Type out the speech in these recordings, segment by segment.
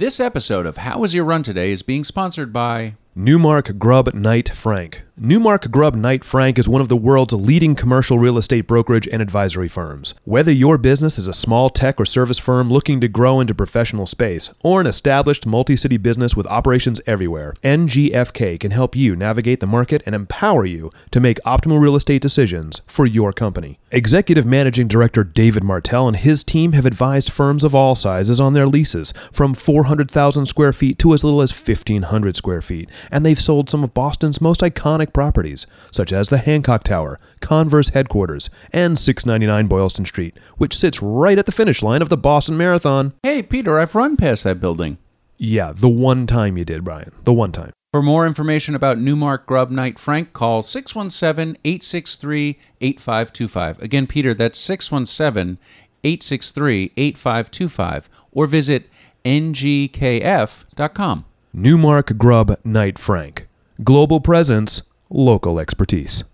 This episode of How Was Your Run Today is being sponsored by Newmark Grubb Knight Frank. Newmark Grubb Knight Frank is one of the world's leading commercial real estate brokerage and advisory firms. Whether your business is a small tech or service firm looking to grow into professional space, or an established multi-city business with operations everywhere, NGFK can help you navigate the market and empower you to make optimal real estate decisions for your company. Executive Managing Director David Martell and his team have advised firms of all sizes on their leases, from 400,000 square feet to as little as 1,500 square feet, and they've sold some of Boston's most iconic properties, such as the Hancock Tower, Converse headquarters, and 699 Boylston Street, which sits right at the finish line of the Boston Marathon. Hey, Peter, I've run past that building. Yeah, the one time you did, Brian. The one time. For more information about Newmark Grubb Knight Frank, call 617-863-8525. Again, Peter, that's 617-863-8525. Or visit ngkf.com. Newmark Grubb Knight Frank. Global presence, local expertise.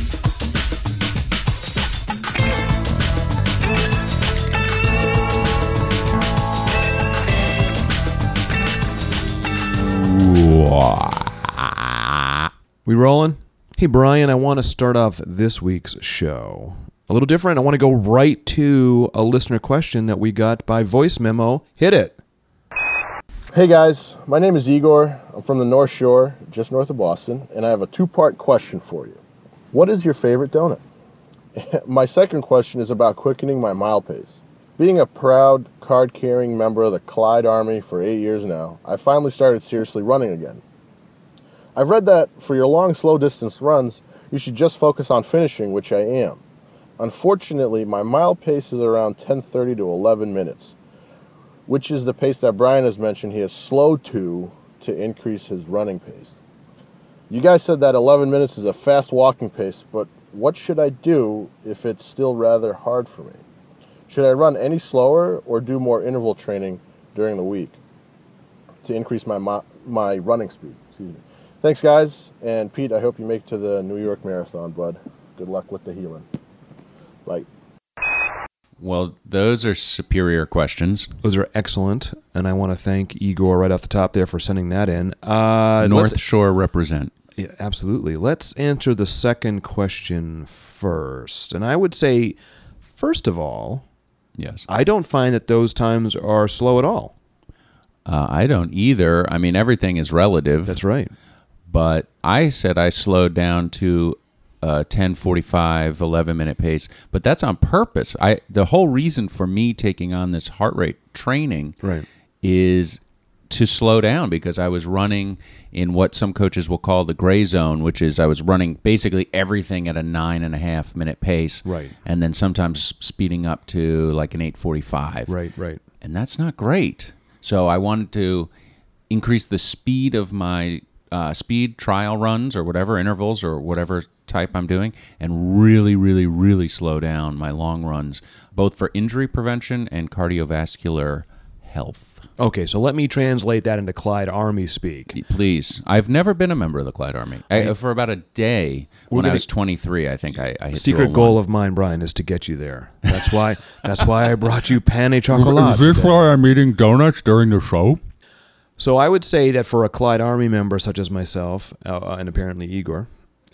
We rolling? Hey, Brian, I want to start off this week's show a little different. I want to go right to a listener question that we got by voice memo. Hit it. Hey guys, my name is Igor. I'm from the North Shore, just north of Boston, and I have a two-part question for you. What is your favorite donut? My second question is about quickening my mile pace. Being a proud card-carrying member of the Clyde Army for 8 years now, I finally started seriously running again. I've read that for your long, slow-distance runs, you should just focus on finishing, which I am. Unfortunately, my mile pace is around 10:30 to 11 minutes. Which is the pace that Brian has mentioned he has slowed to increase his running pace. You guys said that 11 minutes is a fast walking pace, but what should I do if it's still rather hard for me? Should I run any slower or do more interval training during the week to increase my running speed? Excuse me. Thanks, guys. And Pete, I hope you make it to the New York Marathon, bud. Good luck with the healing. Bye. Well, those are superior questions. Those are excellent, and I want to thank Igor right off the top there for sending that in. North Shore represent. Yeah, absolutely. Let's answer the second question first. And I would say, first of all, yes, I don't find that those times are slow at all. I don't either. I mean, everything is relative. That's right. But I said I slowed down to 10:45, 11-minute pace, but that's on purpose. The whole reason for me taking on this heart rate training is to slow down, because I was running in what some coaches will call the gray zone, which is I was running basically everything at a 9.5-minute pace, and then sometimes speeding up to like an 8:45. Right. And that's not great. So I wanted to increase the speed of my speed trial runs or whatever, intervals or whatever type I'm doing, and really, really, really slow down my long runs, both for injury prevention and cardiovascular health. Okay, so let me translate that into Clyde Army speak. Please. I've never been a member of the Clyde Army. For about a day when I was 23, I think I hit secret goal of mine, Brian, is to get you there. That's why I brought you pane chocolat. Is this why I'm eating donuts during the show? So I would say that for a Clyde Army member such as myself, and apparently Igor,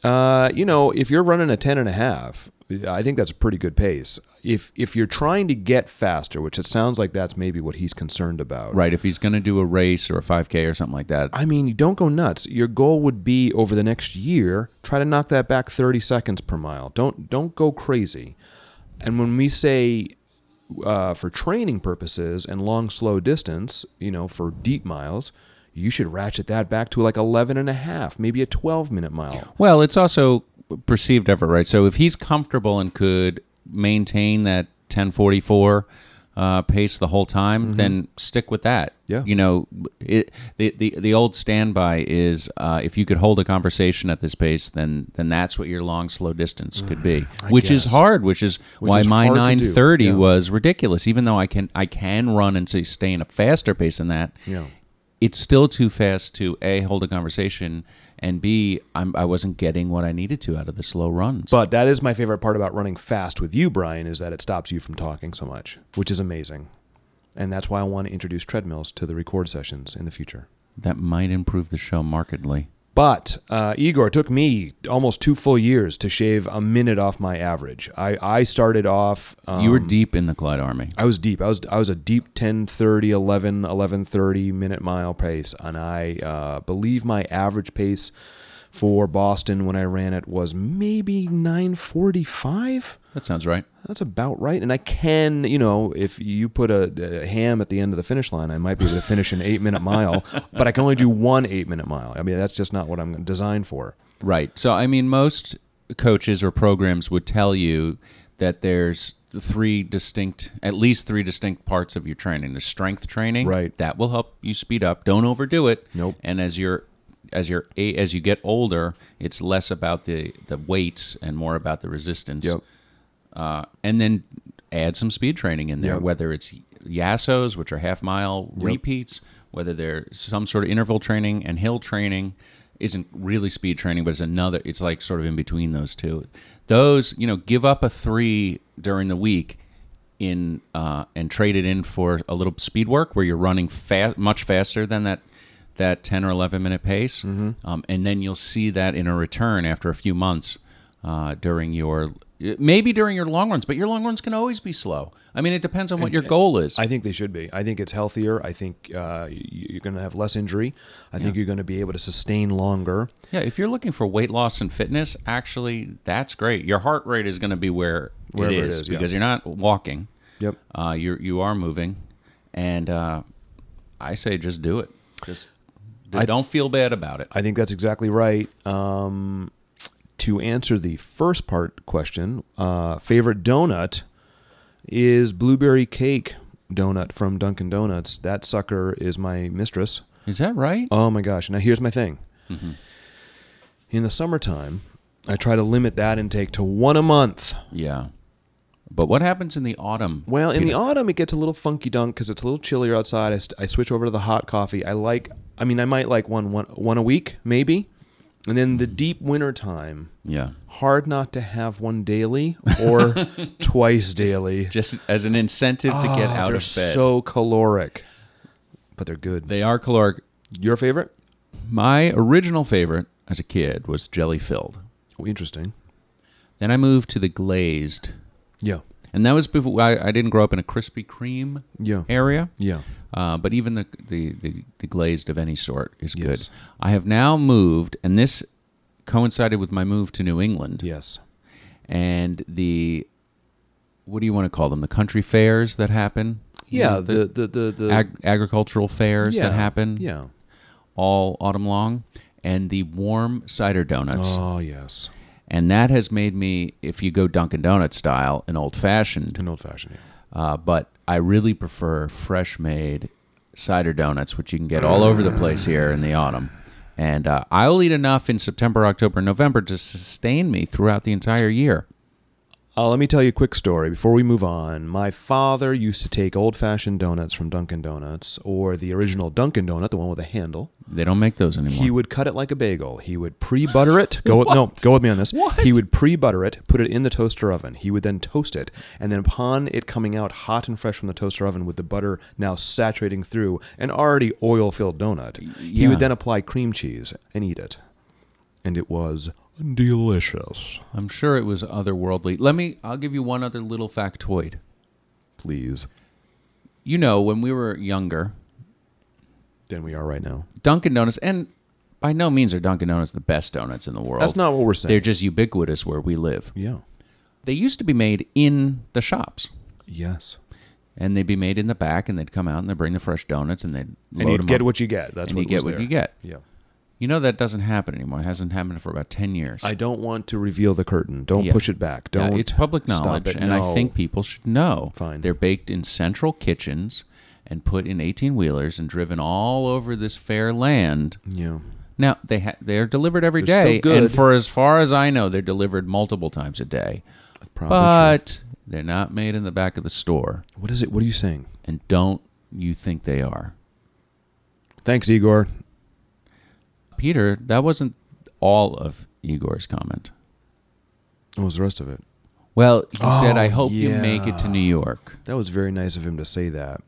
if you're running a 10.5, I think that's a pretty good pace. If you're trying to get faster, which it sounds like that's maybe what he's concerned about. Right, if he's going to do a race or a 5K or something like that. I mean, you don't go nuts. Your goal would be over the next year, try to knock that back 30 seconds per mile. Don't go crazy. And when we say for training purposes and long, slow distance, for deep miles, you should ratchet that back to like 11.5, maybe a 12-minute mile. Well, it's also perceived effort, right? So if he's comfortable and could maintain that 10:44 pace the whole time, then stick with that. Yeah. The old standby is if you could hold a conversation at this pace, then that's what your long, slow distance could be, which is hard, which is why my 9:30 was ridiculous. Even though I can run and stay in a faster pace than that, it's still too fast to A, hold a conversation, and B, I wasn't getting what I needed to out of the slow runs. But that is my favorite part about running fast with you, Brian, is that it stops you from talking so much, which is amazing. And that's why I want to introduce treadmills to the record sessions in the future. That might improve the show markedly. But, Igor, it took me almost 2 full years to shave a minute off my average. I started off... you were deep in the Clyde Army. I was deep. I was a deep 10:30, 11:30 minute mile pace. And I believe my average pace for Boston when I ran it was maybe 9:45. That sounds right. That's about right. And I can, if you put a ham at the end of the finish line, I might be able to finish an 8-minute mile, but I can only do one 8-minute mile. I mean, that's just not what I'm designed for. Right. So, I mean, most coaches or programs would tell you that there's at least three distinct parts of your training. The strength training. Right. That will help you speed up. Don't overdo it. Nope. And as you get older, it's less about the weights and more about the resistance. Yep. And then add some speed training in there, Yep. whether it's YASOs, which are half-mile repeats, whether there's some sort of interval training, and hill training isn't really speed training, but it's like sort of in between those two. Those, give up a 3 during the week and trade it in for a little speed work where you're running much faster than that 10 or 11-minute pace, and then you'll see that in a return after a few months during your long runs, but your long runs can always be slow. I mean, it depends on what your goal is. I think they should be. I think it's healthier. I think you're going to have less injury. I think you're going to be able to sustain longer. Yeah, if you're looking for weight loss and fitness, actually, that's great. Your heart rate is going to be wherever it is because you're not walking. Yep. You are moving, and I say just do it. Don't feel bad about it. I think that's exactly right. To answer the first part question, favorite donut is blueberry cake donut from Dunkin' Donuts. That sucker is my mistress. Is that right? Oh my gosh. Now here's my thing. Mm-hmm. In the summertime, I try to limit that intake to 1 a month. Yeah. But what happens in the autumn? Well, in the autumn, it gets a little funky dunk because it's a little chillier outside. I switch over to the hot coffee. I might like one a week, maybe. And then the deep winter time, hard not to have one daily or twice daily. Just as an incentive to get out of bed. They're so caloric, but they're good. They are caloric. Your favorite? My original favorite as a kid was jelly filled. Oh, interesting. Then I moved to the glazed. Yeah. And that was before I didn't grow up in a Krispy Kreme area. Yeah. But even the glazed of any sort is good. Yes. I have now moved, and this coincided with my move to New England. Yes. And what do you want to call them? The country fairs that happen? Yeah, the agricultural fairs that happen. Yeah. All autumn long. And the warm cider donuts. Oh, yes. And that has made me, if you go Dunkin' Donuts style, an old-fashioned. Yeah. But I really prefer fresh-made cider donuts, which you can get all over the place here in the autumn. And I'll eat enough in September, October, November to sustain me throughout the entire year. Let me tell you a quick story before we move on. My father used to take old-fashioned donuts from Dunkin' Donuts, or the original Dunkin' Donut, the one with a handle. They don't make those anymore. He would cut it like a bagel. He would pre-butter it. Go with me on this. What? He would pre-butter it, put it in the toaster oven. He would then toast it, and then upon it coming out hot and fresh from the toaster oven with the butter now saturating through an already oil-filled donut, he would then apply cream cheese and eat it. And it was delicious. I'm sure it was otherworldly. I'll give you one other little factoid. Please. When we were younger than we are right now, Dunkin' Donuts, and by no means are Dunkin' Donuts the best donuts in the world. That's not what we're saying. They're just ubiquitous where we live. Yeah. They used to be made in the shops. Yes. And they'd be made in the back, and they'd come out and they'd bring the fresh donuts, and they'd load them up. And you'd get what you get. That's what was there. What you get. Yeah. That doesn't happen anymore. It hasn't happened for about 10 years. I don't want to reveal the curtain. Don't push it back. Don't. It's public knowledge, and I think people should know. Fine. They're baked in central kitchens and put in 18-wheelers and driven all over this fair land. Yeah. Now, they're delivered every They're day, still good. and for as far as I know, they're delivered multiple times a day. But they're not made in the back of the store. What is it? What are you saying? And don't you think they are? Thanks, Igor. Peter, that wasn't all of Igor's comment. What was the rest of it? Well, he said, I hope you make it to New York. That was very nice of him to say that.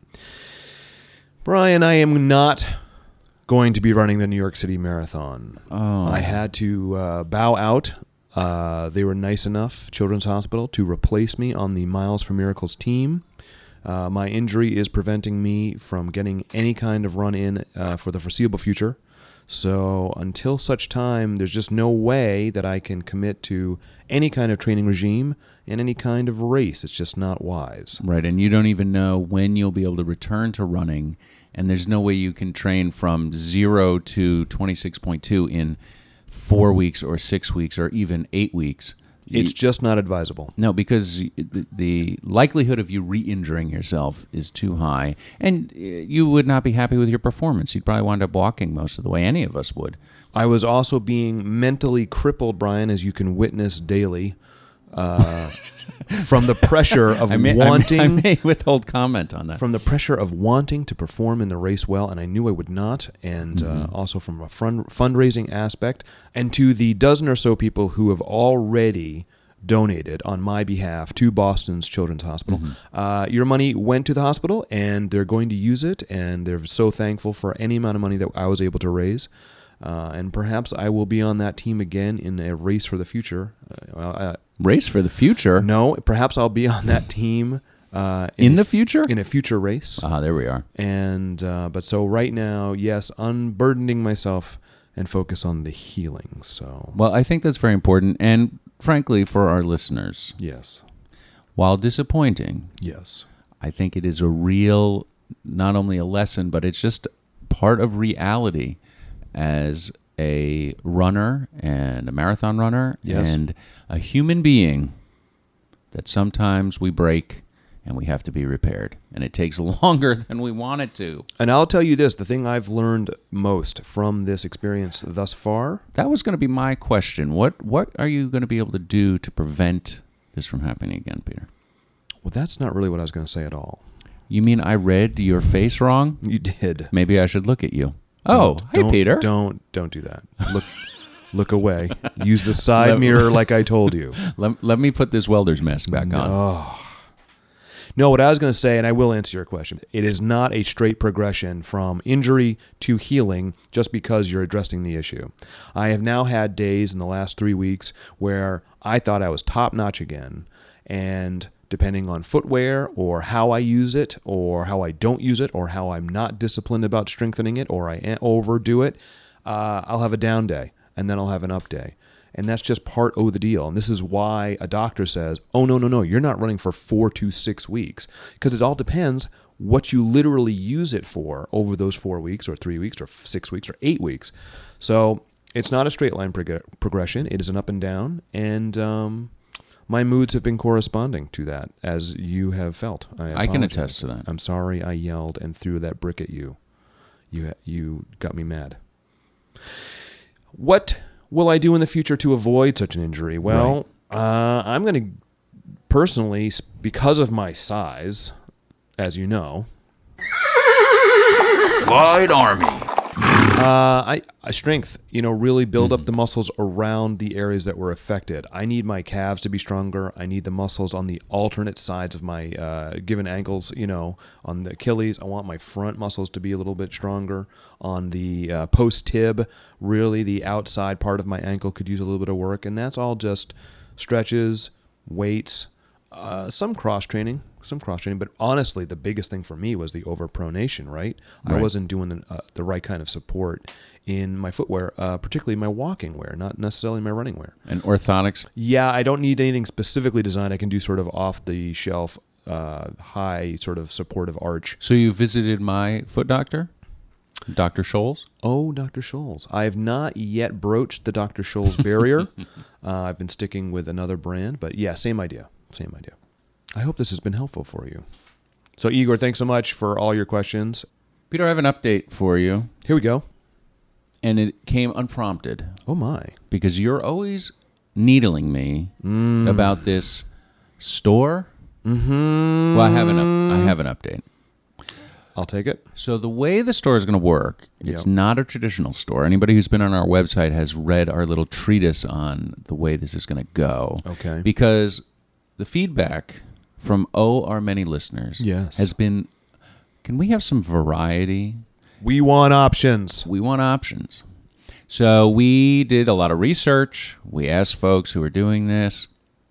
Brian, I am not going to be running the New York City Marathon. Oh. I had to bow out. They were nice enough, Children's Hospital, to replace me on the Miles for Miracles team. My injury is preventing me from getting any kind of run in for the foreseeable future. So until such time, there's just no way that I can commit to any kind of training regime and any kind of race. It's just not wise. Right, and you don't even know when you'll be able to return to running, and there's no way you can train from 0 to 26.2 in 4 weeks or 6 weeks or even 8 weeks. It's just not advisable. No, because the likelihood of you re-injuring yourself is too high, and you would not be happy with your performance. You'd probably wind up walking most of the way. Any of us would. I was also being mentally crippled, Brian, as you can witness daily, from the pressure of wanting. I may withhold comment on that. From the pressure of wanting to perform in the race well, and I knew I would not, and also from a fundraising aspect, and to the dozen or so people who have already donated on my behalf to Boston's Children's Hospital. Your money went to the hospital, and they're going to use it, and they're so thankful for any amount of money that I was able to raise. And perhaps I will be on that team again in a race for the future. Race for the future? No, perhaps I'll be on that team in the future? In a future race. There we are. And but so right now, yes, unburdening myself and focus on the healing. So well, I think that's very important, and frankly, for our listeners, yes, while disappointing, yes, I think it is a real, not only a lesson, but it's just part of reality as a runner and a marathon runner and a human being, that sometimes we break and we have to be repaired, and it takes longer than we want it to. And I'll tell you this, the thing I've learned most from this experience thus far. That was going to be my question. What are you going to be able to do to prevent this from happening again, Peter? Well, that's not really what I was going to say at all. You mean I read your face wrong? You did. Maybe I should look at you. Oh, hey, Peter. Don't do that. Look away. Use the side mirror like I told you. Let me put this welder's mask back on. Oh. No, what I was going to say, and I will answer your question, it is not a straight progression from injury to healing just because you're addressing the issue. I have now had days in the last 3 weeks where I thought I was top-notch again, and depending on footwear or how I use it or how I don't use it or how I'm not disciplined about strengthening it or I overdo it, I'll have a down day and then I'll have an up day. And that's just part of the deal. And this is why a doctor says, oh, no, you're not running for 4 to 6 weeks. Because it all depends what you literally use it for over those 4 weeks or 3 weeks or 6 weeks or 8 weeks. So it's not a straight line progression. It is an up and down. And my moods have been corresponding to that, as you have felt. I can attest to that. I'm sorry I yelled and threw that brick at you. You got me mad. What will I do in the future to avoid such an injury? Well, I'm going to personally, because of my size, as you know, Wide Army. I strength, really build up the muscles around the areas that were affected. I need my calves to be stronger. I need the muscles on the alternate sides of my given ankles, on the Achilles. I want my front muscles to be a little bit stronger. On the post-tib, really the outside part of my ankle could use a little bit of work. And that's all just stretches, weights, some cross training, but honestly, the biggest thing for me was the overpronation, right? I wasn't doing the right kind of support in my footwear, particularly my walking wear, not necessarily my running wear. And orthotics? Yeah, I don't need anything specifically designed. I can do sort of off-the-shelf, high sort of supportive arch. So you visited my foot doctor, Dr. Scholes? Oh, Dr. Scholes. I have not yet broached the Dr. Scholes barrier. I've been sticking with another brand, but yeah, same idea. I hope this has been helpful for you. So, Igor, thanks so much for all your questions. Peter, I have an update for you. Here we go. And it came unprompted. Oh, my. Because you're always needling me about this store. Mm-hmm. Well, I have an update. I'll take it. So the way the store is going to work, it's not a traditional store. Anybody who's been on our website has read our little treatise on the way this is going to go. Okay. Because the feedback from our many listeners has been, can we have some variety? We want options. We want options. So we did a lot of research. We asked folks who are doing this,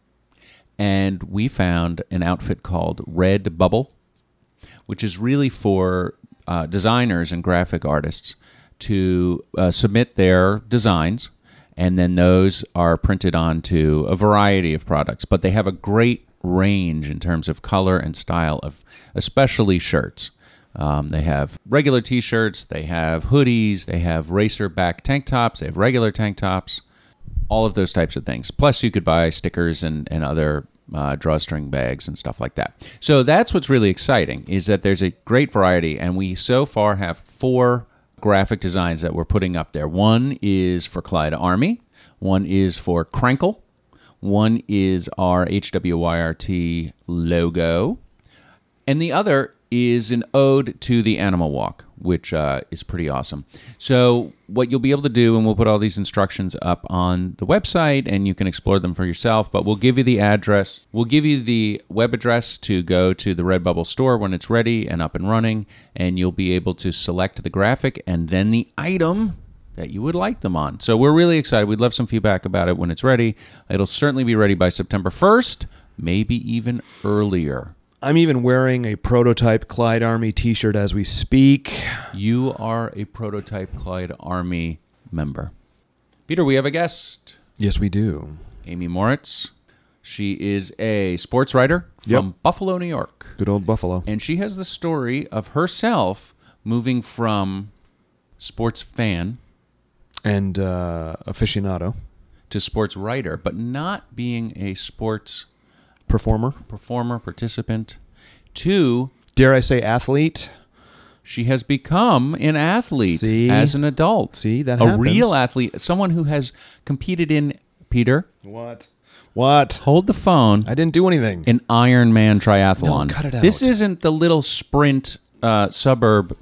and we found an outfit called Redbubble, which is really for designers and graphic artists to submit their designs, and then those are printed onto a variety of products. But they have a great range in terms of color and style of especially shirts. They have regular T-shirts, they have hoodies, they have racer back tank tops, they have regular tank tops, all of those types of things. Plus, you could buy stickers and other drawstring bags and stuff like that. So that's what's really exciting, is that there's a great variety, and we so far have 4 graphic designs that we're putting up there. One is for Clyde Army, one is for Krankle, one is our HWYRT logo, and the other is an ode to the Animal Walk, which is pretty awesome. So what you'll be able to do, and we'll put all these instructions up on the website, and you can explore them for yourself, but we'll give you the address. We'll give you the web address to go to the Redbubble store when it's ready and up and running, and you'll be able to select the graphic and then the item that you would like them on. So we're really excited. We'd love some feedback about it when it's ready. It'll certainly be ready by September 1st, maybe even earlier. I'm even wearing a prototype Clyde Army t-shirt as we speak. You are a prototype Clyde Army member. Peter, we have a guest. Yes, we do. Amy Moritz. She is a sports writer from Buffalo, New York. Good old Buffalo. And she has the story of herself moving from sports fan and aficionado to sports writer, but not being a sports performer, participant, to, dare I say, athlete. She has become an athlete as an adult. See, that happens. happens. A real athlete, someone who has competed in, Peter. What? Hold the phone. I didn't do anything. An Ironman triathlon. No, cut it out. This isn't the little sprint, suburb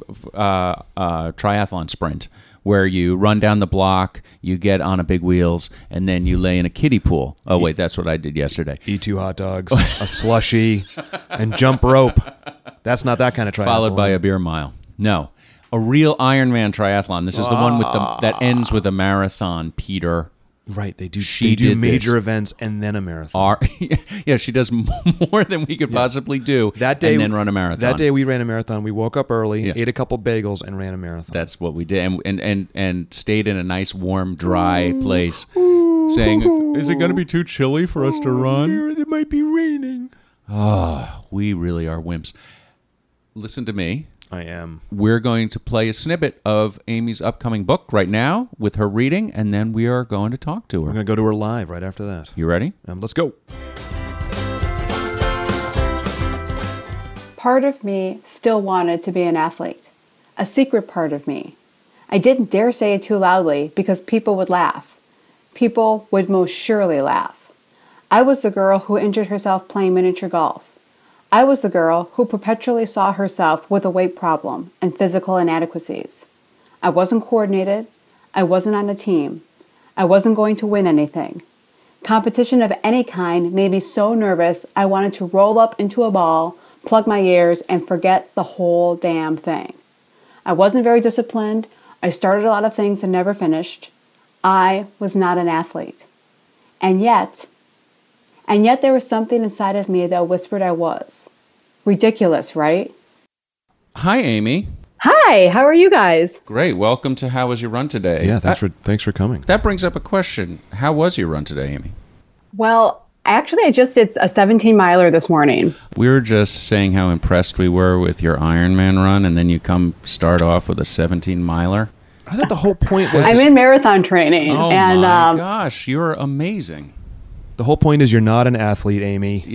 triathlon sprint, where you run down the block, you get on a big wheels, and then you lay in a kiddie pool. Oh, wait, that's what I did yesterday. Eat 2 hot dogs, a slushie, and jump rope. That's not that kind of triathlon. Followed by a beer mile. No. A real Ironman triathlon. This is the one with that ends with a marathon, Peter. Right, they do this. major events and then a marathon. Yeah, she does more than we could possibly do that day, and then run a marathon. That day we ran a marathon. We woke up early, ate a couple bagels, and ran a marathon. That's what we did, and stayed in a nice, warm, dry place, saying, "Is it going to be too chilly for us to run? It might be raining." Oh, we really are wimps. Listen to me. I am. We're going to play a snippet of Amy's upcoming book right now with her reading, and then we are going to talk to her. We're going to go to her live right after that. You ready? Let's go. Part of me still wanted to be an athlete, a secret part of me. I didn't dare say it too loudly because people would laugh. People would most surely laugh. I was the girl who injured herself playing miniature golf. I was the girl who perpetually saw herself with a weight problem and physical inadequacies. I wasn't coordinated. I wasn't on a team. I wasn't going to win anything. Competition of any kind made me so nervous I wanted to roll up into a ball, plug my ears, and forget the whole damn thing. I wasn't very disciplined. I started a lot of things and never finished. I was not an athlete. And yet there was something inside of me that whispered I was. Ridiculous, right? Hi, Amy. Hi, how are you guys? Great. Welcome to How Was Your Run Today? Yeah, thanks for coming. That brings up a question. How was your run today, Amy? Well, actually, I just did a 17-miler this morning. We were just saying how impressed we were with your Ironman run, and then you start off with a 17-miler. I thought the whole point was... I'm in marathon training. Oh, and, my gosh. You're amazing. The whole point is you're not an athlete, Amy. Yeah.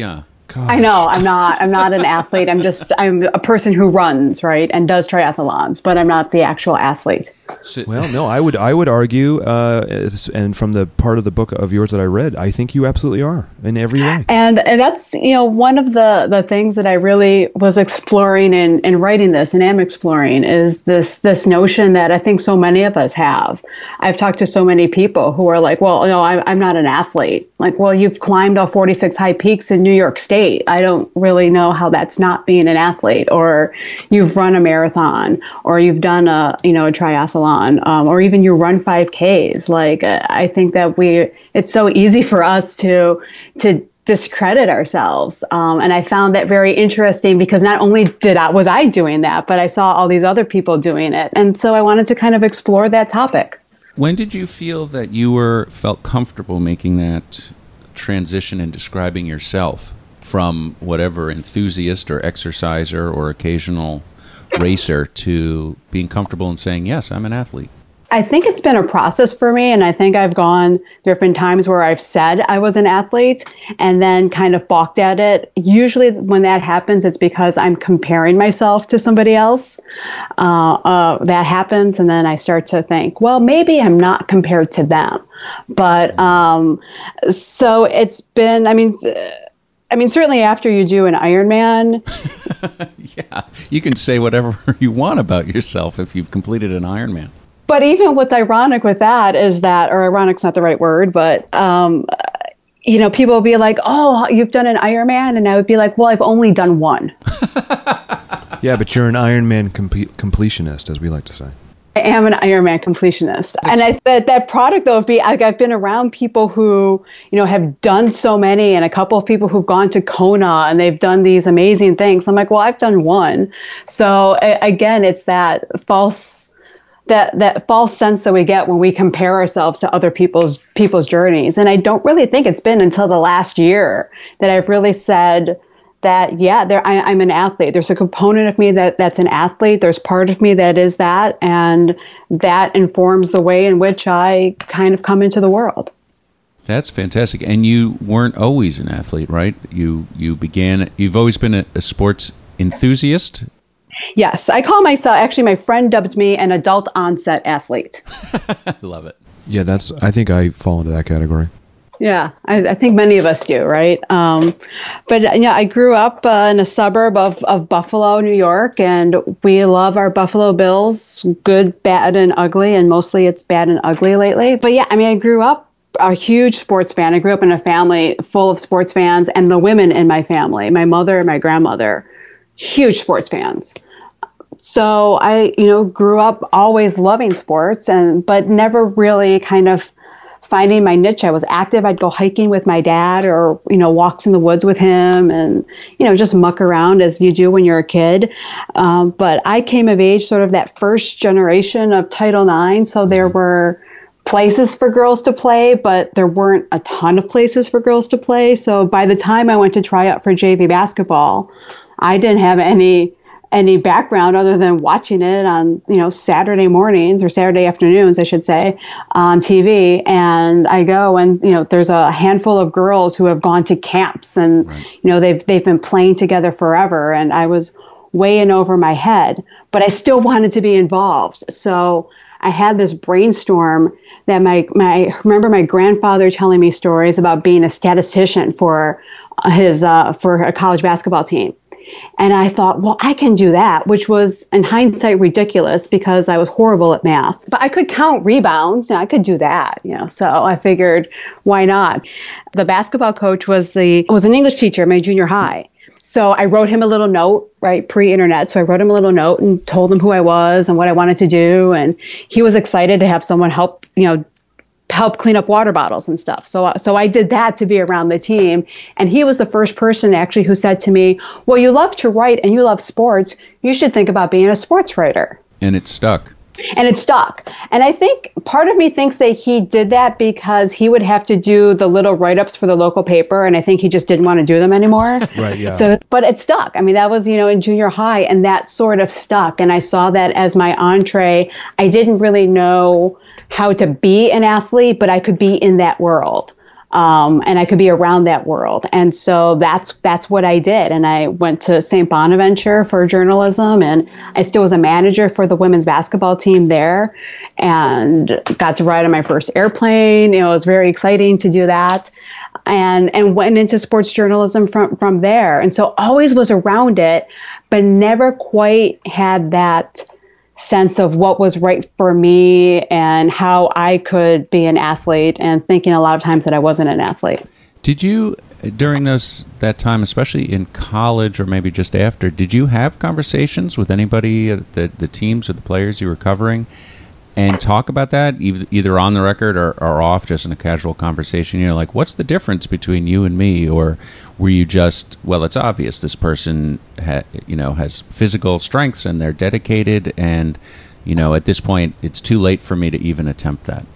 Gosh. I know I'm not an athlete. I'm a person who runs, right, and does triathlons, but I'm not the actual athlete. Well, no, I would argue, and from the part of the book of yours that I read, I think you absolutely are in every way. And that's, one of the things that I really was exploring in writing this and am exploring is this notion that I think so many of us have. I've talked to so many people who are like, well, I'm not an athlete. Like, well, you've climbed all 46 high peaks in New York State. I don't really know how that's not being an athlete. Or you've run a marathon, or you've done a triathlon, or even you run 5Ks. Like, I think that it's so easy for us to discredit ourselves. And I found that very interesting because not only was I doing that, but I saw all these other people doing it. And so I wanted to kind of explore that topic. When did you feel that you felt comfortable making that transition and describing yourself from whatever enthusiast or exerciser or occasional racer to being comfortable in saying, yes, I'm an athlete? I think it's been a process for me, and I think there have been times where I've said I was an athlete and then kind of balked at it. Usually when that happens, it's because I'm comparing myself to somebody else. That happens, and then I start to think, well, maybe I'm not compared to them. But so it's been, I mean, certainly after you do an Ironman. Yeah, you can say whatever you want about yourself if you've completed an Ironman. But even what's ironic with that is that, or ironic's not the right word, but, people will be like, oh, you've done an Ironman. And I would be like, well, I've only done one. Yeah, but you're an Ironman completionist, as we like to say. I am an Ironman completionist. And that product, though, I've been around people who, have done so many, and a couple of people who've gone to Kona and they've done these amazing things. I'm like, well, I've done one. So again, it's that false sense that we get when we compare ourselves to other people's journeys. And I don't really think it's been until the last year that I've really said that, yeah, I'm an athlete. There's a component of me that's an athlete. There's part of me that is that, and that informs the way in which I kind of come into the world. That's fantastic. And you weren't always an athlete, right? You've always been a sports enthusiast? Yes, I call myself, actually my friend dubbed me an adult onset athlete. Love it. Yeah, I think I fall into that category. Yeah, I think many of us do, right? But yeah, I grew up in a suburb of Buffalo, New York, and we love our Buffalo Bills, good, bad, and ugly, and mostly it's bad and ugly lately. But yeah, I grew up a huge sports fan. I grew up in a family full of sports fans, and the women in my family, my mother and my grandmother, huge sports fans. So I, grew up always loving sports, but never really kind of finding my niche. I was active. I'd go hiking with my dad, or, walks in the woods with him, and, just muck around as you do when you're a kid. But I came of age sort of that first generation of Title IX. So there were places for girls to play, but there weren't a ton of places for girls to play. So by the time I went to try out for JV basketball, I didn't have any background other than watching it on, Saturday mornings, or Saturday afternoons, I should say, on TV. And I go and, there's a handful of girls who have gone to camps, and, right. They've been playing together forever. And I was way in over my head, but I still wanted to be involved. So I had this brainstorm that I remember my grandfather telling me stories about being a statistician for a college basketball team. And I thought, well, I can do that, which was in hindsight ridiculous because I was horrible at math. But I could count rebounds. I could do that, So I figured, why not? The basketball coach was an English teacher at my junior high. So I wrote him a little note, right, pre-internet. So I wrote him a little note and told him who I was and what I wanted to do. And he was excited to have someone help clean up water bottles and stuff. So I did that to be around the team. And he was the first person actually who said to me, well, you love to write and you love sports. You should think about being a sports writer. And it stuck. And I think part of me thinks that he did that because he would have to do the little write-ups for the local paper. And I think he just didn't want to do them anymore. Right, yeah. So, but it stuck. That was, in junior high, and that sort of stuck. And I saw that as my entree. I didn't really know how to be an athlete, but I could be in that world. and I could be around that world. And so that's what I did. And I went to St. Bonaventure for journalism, and I still was a manager for the women's basketball team there, and got to ride on my first airplane. It was very exciting to do that, and went into sports journalism from there. And so always was around it, but never quite had that sense of what was right for me and how I could be an athlete, and thinking a lot of times that I wasn't an athlete. Did you, during that time, especially in college or maybe just after, did you have conversations with anybody, the teams or the players you were covering, and talk about that, either on the record or off, just in a casual conversation? You know, like, what's the difference between you and me? Or were you just, well, it's obvious this person has physical strengths and they're dedicated, and, at this point, it's too late for me to even attempt that?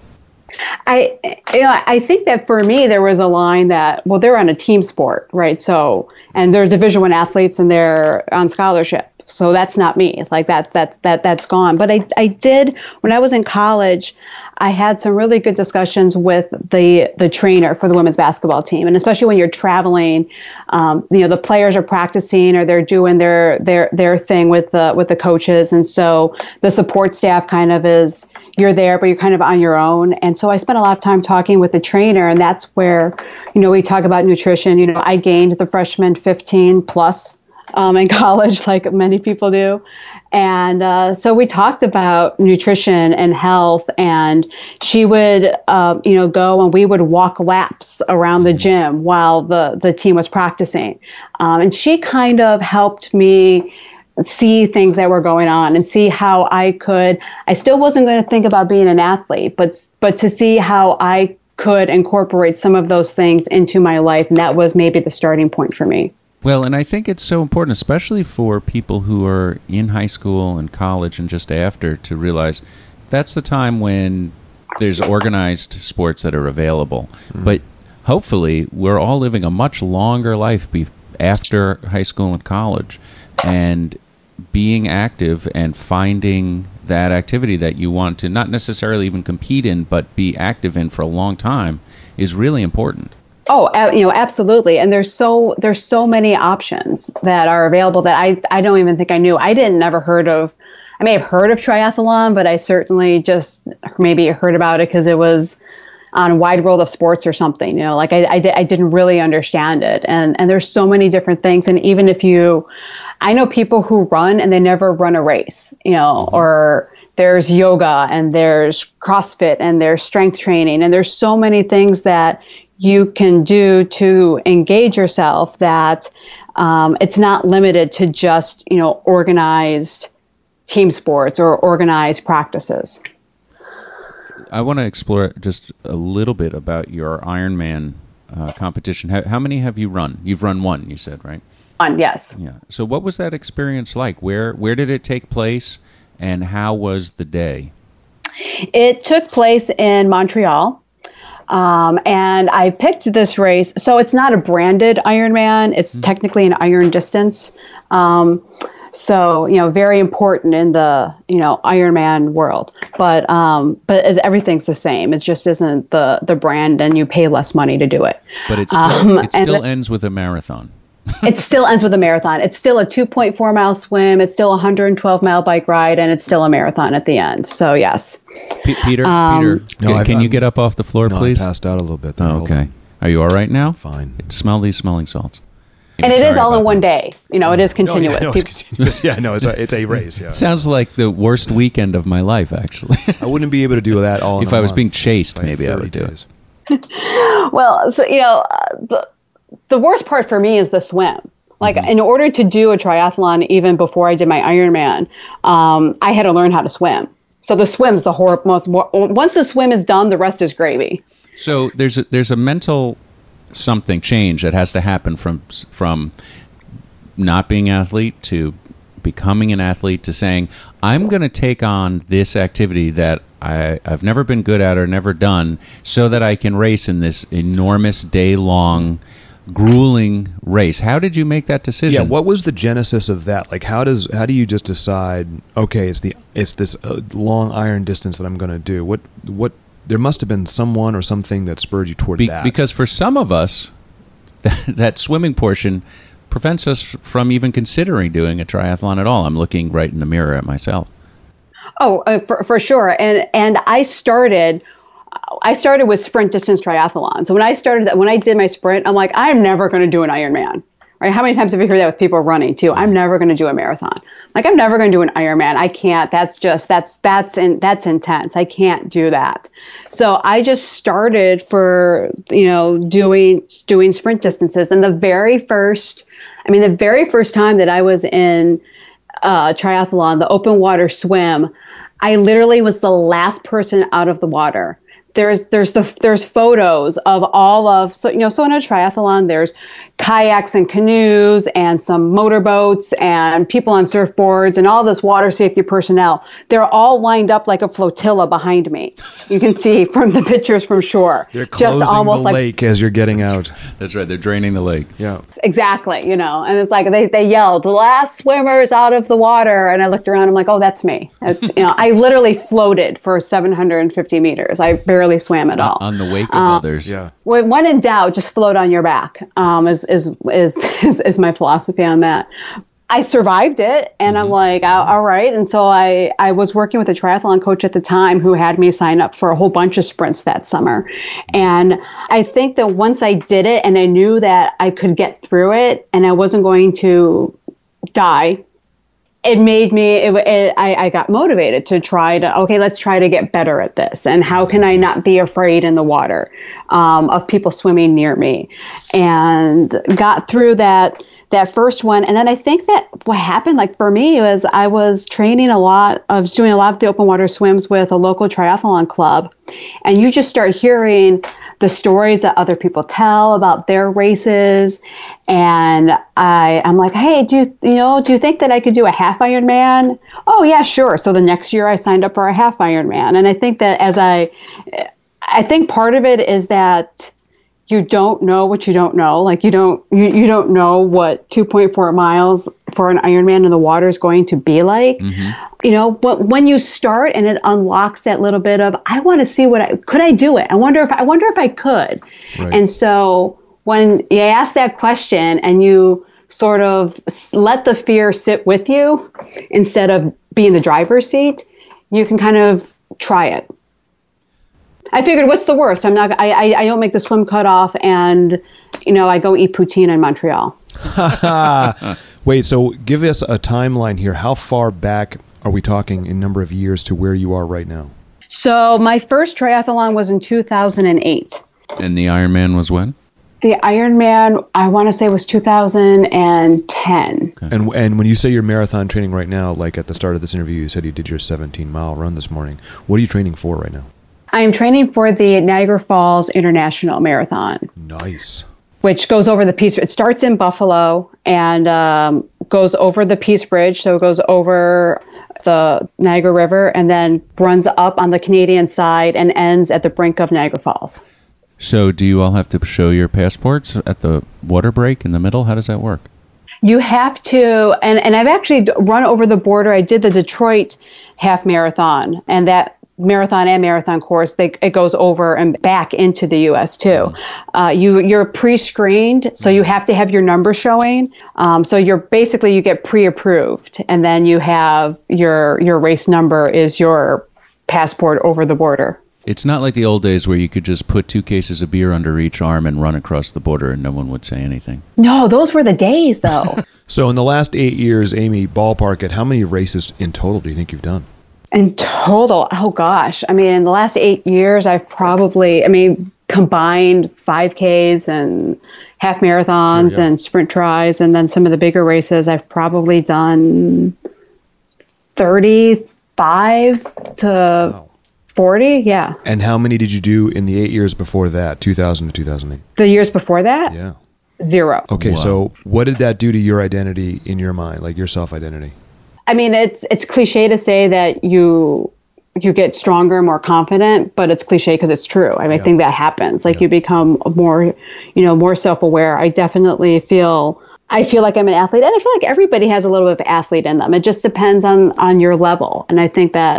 I think that for me, there was a line that, well, they're on a team sport, right? So, and they're Division I athletes and they're on scholarship. So that's not me. Like that's gone. But I did, when I was in college, I had some really good discussions with the trainer for the women's basketball team. And especially when you're traveling, the players are practicing or they're doing their thing with the coaches. And so the support staff kind of is, you're there, but you're kind of on your own. And so I spent a lot of time talking with the trainer, and that's where, we talk about nutrition. I gained the freshman 15 plus in college, like many people do. And so we talked about nutrition and health, and she would, go and we would walk laps around the gym while the team was practicing. And she kind of helped me see things that were going on and see how I still wasn't going to think about being an athlete, but to see how I could incorporate some of those things into my life. And that was maybe the starting point for me. Well, and I think it's so important, especially for people who are in high school and college and just after, to realize that's the time when there's organized sports that are available. Mm-hmm. But hopefully we're all living a much longer life after high school and college, and being active and finding that activity that you want to not necessarily even compete in, but be active in for a long time is really important. Oh, absolutely. And there's so many options that are available that I don't even think I knew. I may have heard of triathlon, but I certainly just maybe heard about it because it was on Wide World of Sports or something, I didn't really understand it. And there's so many different things. And even if I know people who run and they never run a race, or there's yoga and there's CrossFit and there's strength training. And there's so many things that you can do to engage yourself that it's not limited to just, organized team sports or organized practices. I want to explore just a little bit about your Ironman competition. How many have you run? You've run one, you said, right? One, yes. Yeah. So what was that experience like? Where did it take place, and how was the day? It took place in Montreal. And I picked this race. So it's not a branded Ironman. It's technically an iron distance. So, very important in the, Ironman world, but everything's the same. It just isn't the brand, and you pay less money to do it. But it still ends with a marathon. It still ends with a marathon. It's still a 2.4 mile swim. It's still a 112 mile bike ride, and it's still a marathon at the end. So yes. Peter, can you get up off the floor, please? I passed out a little bit. Oh, okay. Are you all right now? Fine. Smell these smelling salts. And it is all in one day. It is continuous. It's continuous. Yeah, no, it's a race. Yeah. It sounds like the worst weekend of my life, actually. I wouldn't be able to do that all in if I was being chased, maybe I would do it. Well, so, the worst part for me is the swim. Like, in order to do a triathlon, even before I did my Ironman, I had to learn how to swim. So the swim's the once the swim is done, the rest is gravy. So there's a mental change that has to happen from not being an athlete to becoming an athlete to saying, I'm going to take on this activity that I've never been good at or never done, so that I can race in this enormous day-long grueling race. How did you make that decision? Yeah, what was the genesis of that? Like, how do you just decide, okay, it's this long iron distance that I'm going to do? What there must have been someone or something that spurred you toward that. Because for some of us, that swimming portion prevents us from even considering doing a triathlon at all. I'm looking right in the mirror at myself. Oh, for sure. And I started with sprint distance triathlon. So when I did my sprint, I'm like, I'm never going to do an Ironman. Right? How many times have you heard that with people running too? I'm never going to do a marathon. Like, I'm never going to do an Ironman. I can't. That's intense. I can't do that. So I just started for, doing sprint distances. And the very first time that I was in triathlon, the open water swim, I literally was the last person out of the water. There's photos of all of, so in a triathlon, there's kayaks and canoes and some motorboats and people on surfboards and all this water safety personnel. They're all lined up like a flotilla behind me. You can see from the pictures from shore. They're closing just almost the lake as you're getting out. That's right. They're draining the lake. Yeah. Exactly. And it's like they yelled, "The last swimmers out of the water." And I looked around. I'm like, oh, that's me. It's I literally floated for 750 meters. I barely swam at all. On the wake of others. Yeah. When in doubt, just float on your back. Is my philosophy on that. I survived it, and I'm like, all right. And so I was working with a triathlon coach at the time who had me sign up for a whole bunch of sprints that summer. And I think that once I did it and I knew that I could get through it and I wasn't going to die, it made me, I got motivated to let's try to get better at this. And how can I not be afraid in the water of people swimming near me? And got through that first one. And then I think that what happened, like for me, was I was doing a lot of the open water swims with a local triathlon club. And you just start hearing the stories that other people tell about their races. And I'm like, hey, do you think that I could do a half Ironman? Oh yeah, sure. So the next year I signed up for a half Ironman. And I think that I think part of it is that you don't know what you don't know. Like you don't know what 2.4 miles for an Ironman in the water is going to be like. Mm-hmm. But when you start and it unlocks that little bit of, I want to see could I do it? I wonder if I could. Right. And so when you ask that question and you sort of let the fear sit with you instead of be in the driver's seat, you can kind of try it. I figured, what's the worst? I don't make the swim cutoff, and I go eat poutine in Montreal. Wait, so give us a timeline here. How far back are we talking in number of years to where you are right now? So my first triathlon was in 2008. And the Ironman was when? The Ironman, I want to say, was 2010. Okay. And when you say you're marathon training right now, like at the start of this interview, you said you did your 17-mile run this morning. What are you training for right now? I am training for the Niagara Falls International Marathon. Nice. Which goes over the Peace. It starts in Buffalo and goes over the Peace Bridge. So it goes over the Niagara River and then runs up on the Canadian side and ends at the brink of Niagara Falls. So do you all have to show your passports at the water break in the middle? How does that work? You have to, and I've actually run over the border. I did the Detroit half marathon, and that marathon course, it goes over and back into the U.S. too. You're pre-screened, so you have to have your number showing. So you get pre-approved, and then you have your race number is your passport over the border. It's not like the old days where you could just put 2 cases of beer under each arm and run across the border and no one would say anything. No, those were the days, though. So in the last 8 years, Amy, ballpark it, how many races in total do you think you've done? In total, oh gosh. I mean, in the last 8 years, I've probably, combined 5Ks and half marathons and sprint tries, and then some of the bigger races, I've probably done 35 to 40, yeah. And how many did you do in the 8 years before that, 2000 to 2008? The years before that? Yeah. 0. Okay, wow. So what did that do to your identity in your mind, like your self-identity? I mean, it's cliche to say that you get stronger, more confident, but it's cliche because it's true. I think that happens. Like you become more self-aware. I definitely feel like I'm an athlete, and I feel like everybody has a little bit of athlete in them. It just depends on your level. And I think that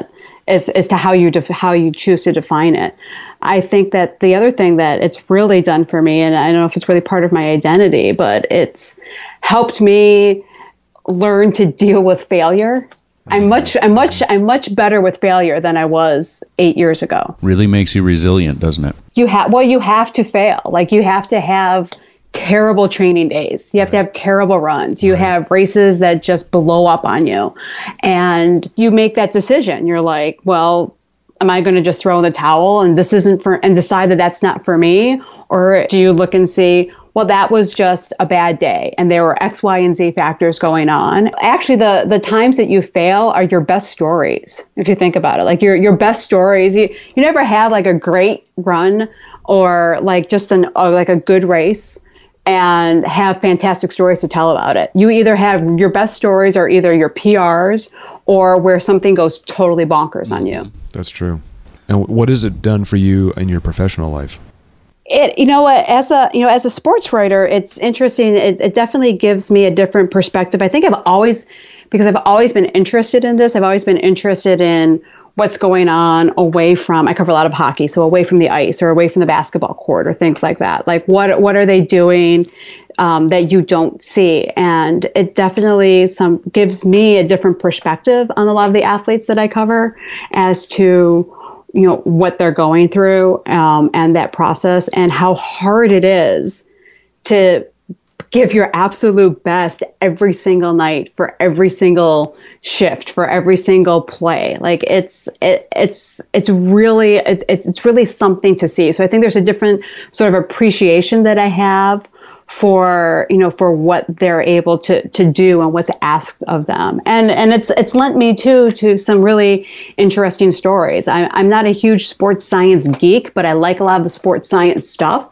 as to how you choose to define it. I think that the other thing that it's really done for me, and I don't know if it's really part of my identity, but it's helped me learn to deal with failure. I'm much better with failure than I was 8 years ago. Really makes you resilient, doesn't it? You have to fail. Like, you have to have terrible training days. You have to have terrible runs. You have races that just blow up on you. And you make that decision. You're like, well, am I going to just throw in the towel and decide that that's not for me? Or do you look and see, well, that was just a bad day and there were X, Y, and Z factors going on. Actually, the times that you fail are your best stories, if you think about it. Like, your best stories, you never have like a great run or like just a good race and have fantastic stories to tell about it. You either have your best stories or either your PRs or where something goes totally bonkers on you. That's true. And what has it done for you in your professional life? As a sports writer, it's interesting. It definitely gives me a different perspective. I think I've always been interested in this. I've always been interested in what's going on away from, I cover a lot of hockey, so away from the ice or away from the basketball court or things like that. Like, what are they doing that you don't see? And it definitely gives me a different perspective on a lot of the athletes that I cover as to, what they're going through and that process and how hard it is to give your absolute best every single night for every single shift, for every single play. Like, it's really something to see. So I think there's a different sort of appreciation that I have for what they're able to do and what's asked of them. And it's lent me to some really interesting stories. I'm not a huge sports science geek, but I like a lot of the sports science stuff.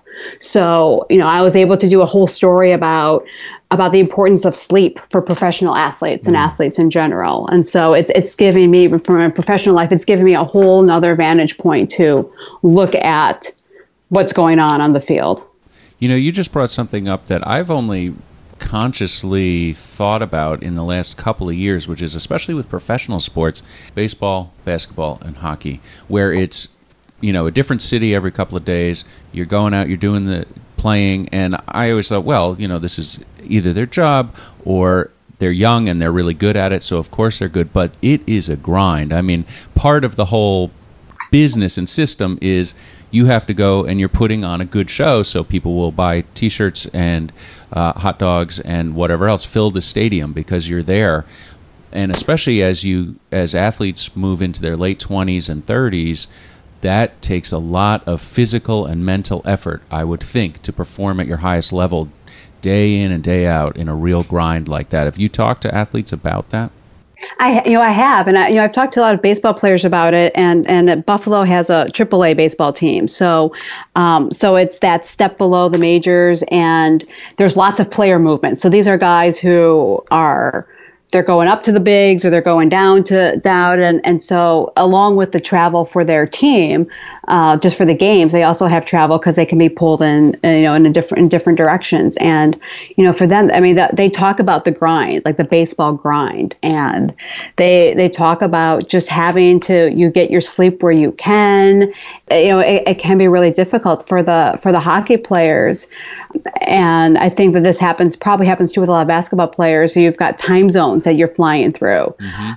So, I was able to do a whole story about the importance of sleep for professional athletes and athletes in general. And so it's giving me, from a professional life, it's giving me a whole nother vantage point to look at what's going on the field. You just brought something up that I've only consciously thought about in the last couple of years, which is especially with professional sports, baseball, basketball, and hockey, where it's, a different city every couple of days. You're going out, you're doing the playing, and I always thought, well, this is either their job or they're young and they're really good at it, so of course they're good, but it is a grind. I mean, part of the whole business and system is you have to go and you're putting on a good show so people will buy T-shirts and hot dogs and whatever else, fill the stadium because you're there. And especially as athletes move into their late 20s and 30s, that takes a lot of physical and mental effort, I would think, to perform at your highest level day in and day out in a real grind like that. Have you talked to athletes about that? I have, and I've talked to a lot of baseball players about it, and Buffalo has a AAA baseball team, so it's that step below the majors, and there's lots of player movement. So these are guys who they're going up to the bigs or they're going down, and so along with the travel for their team, just for the games, they also have travel because they can be pulled in different directions. And for them, I mean, they talk about the grind, like the baseball grind, and they talk about just having to you get your sleep where you can. It can be really difficult for the hockey players. And I think that this probably happens too with a lot of basketball players. So you've got time zones that you're flying through,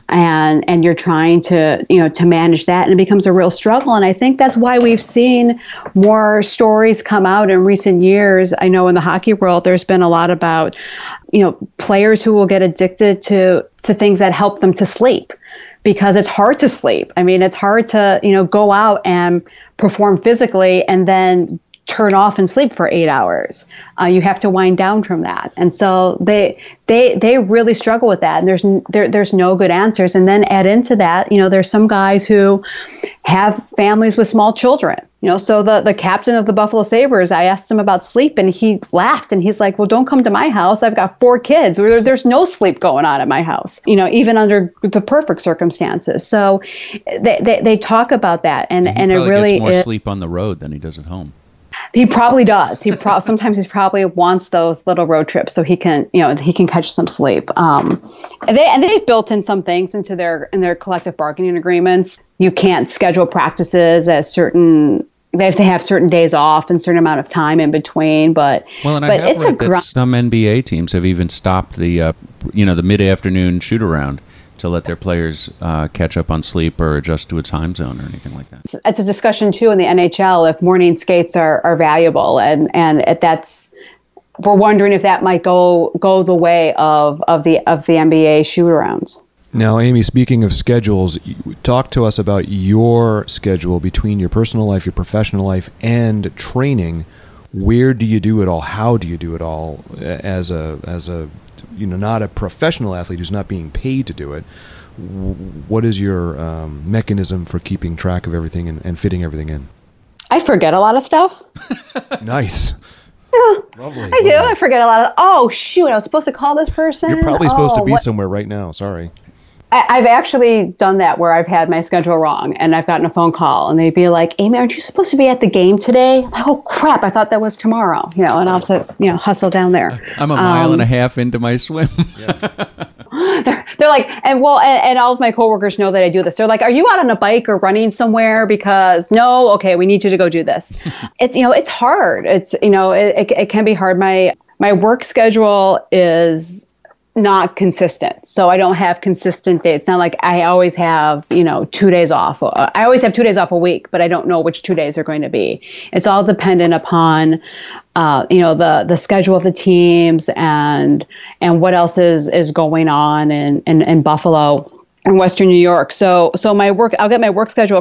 and you're trying to manage that, and it becomes a real struggle. And I think that's why we've seen more stories come out in recent years. I know in the hockey world, there's been a lot about players who will get addicted to things that help them to sleep, because it's hard to sleep. I mean, it's hard to go out and perform physically and then turn off and sleep for 8 hours. You have to wind down from that. And so they really struggle with that. And there's no good answers. And then add into that, there's some guys who have families with small children. So the captain of the Buffalo Sabres, I asked him about sleep and he laughed and he's like, well, don't come to my house. I've got 4 kids. There's no sleep going on at my house, even under the perfect circumstances. So they talk about that. And it really gets more sleep on the road than he does at home. He probably does. Sometimes he probably wants those little road trips so he can catch some sleep. And they've built in some things into their collective bargaining agreements. You can't schedule practices at certain. They have to have certain days off and certain amount of time in between. But I have read that some NBA teams have even stopped the mid-afternoon shoot around to let their players catch up on sleep or adjust to a time zone or anything like that. It's a discussion too in the NHL if morning skates are valuable, and we're wondering if that might go the way of the NBA shoot arounds. Now, Amy, speaking of schedules, talk to us about your schedule between your personal life, your professional life, and training. Where do you do it all? How do you do it all as a not a professional athlete who's not being paid to do it? What is your mechanism for keeping track of everything and fitting everything in? I forget a lot of stuff. Nice. Yeah, Lovely. I do. I forget a lot of. Oh shoot! I was supposed to call this person. You're probably supposed to be somewhere right now. Sorry. I've actually done that where I've had my schedule wrong and I've gotten a phone call and they'd be like, Amy, aren't you supposed to be at the game today? I'm like, oh crap, I thought that was tomorrow. And I'll have to, hustle down there. I'm a mile and a half into my swim. They're like, and all of my coworkers know that I do this. They're like, are you out on a bike or running somewhere? Because no, okay, we need you to go do this. It's hard. It can be hard. My work schedule is not consistent. So I don't have consistent dates. It's not like I always have, 2 days off. I always have 2 days off a week, but I don't know which 2 days are going to be. It's all dependent upon, the schedule of the teams and what else is going on in Buffalo and Western New York. So I'll get my work schedule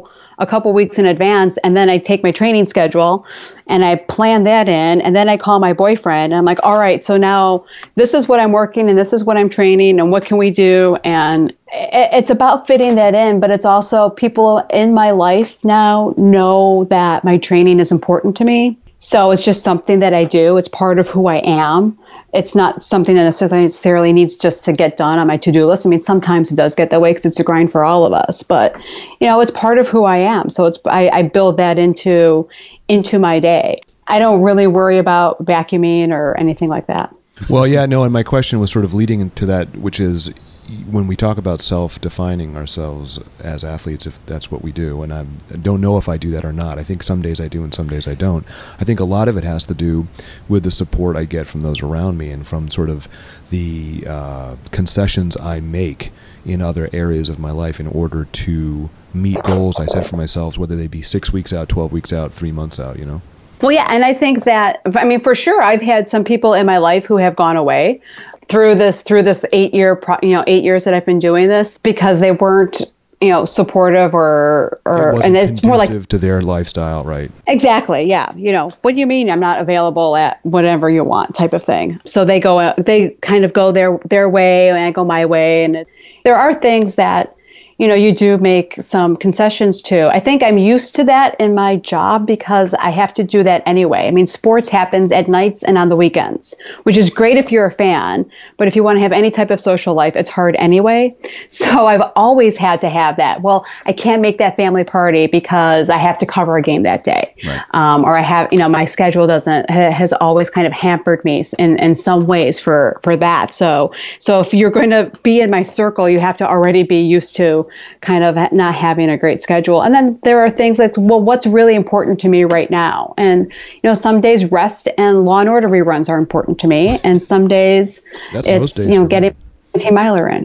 a couple weeks in advance, and then I take my training schedule and I plan that in, and then I call my boyfriend and I'm like, all right, so now this is what I'm working and this is what I'm training and what can we do? And it's about fitting that in, but it's also people in my life now know that my training is important to me. So it's just something that I do. It's part of who I am. It's not something that necessarily needs just to get done on my to-do list. I mean, sometimes it does get that way because it's a grind for all of us, but it's part of who I am. So I build that into my day. I don't really worry about vacuuming or anything like that. Well, yeah, no, and my question was sort of leading into that, which is when we talk about self-defining ourselves as athletes, if that's what we do, and I don't know if I do that or not. I think some days I do and some days I don't. I think a lot of it has to do with the support I get from those around me and from sort of the concessions I make in other areas of my life in order to meet goals I set for myself, whether they be 6 weeks out, 12 weeks out, 3 months out, Well, yeah, and I think that, for sure, I've had some people in my life who have gone away through this 8 years that I've been doing this because they weren't, supportive or and it's more like to their lifestyle, right? Exactly. Yeah. What do you mean I'm not available at whatever you want type of thing? So they kind of go their way and I go my way. And there are things that, you do make some concessions to. I think I'm used to that in my job because I have to do that anyway. I mean, sports happens at nights and on the weekends, which is great if you're a fan. But if you want to have any type of social life, it's hard anyway. So I've always had to have that. Well, I can't make that family party because I have to cover a game that day. Right. Or I have, my schedule has always kind of hampered me in some ways for that. So if you're going to be in my circle, you have to already be used to kind of not having a great schedule. And then there are things like, well, what's really important to me right now? And, some days rest and Law and Order reruns are important to me. And some days it's, getting a 10-miler in.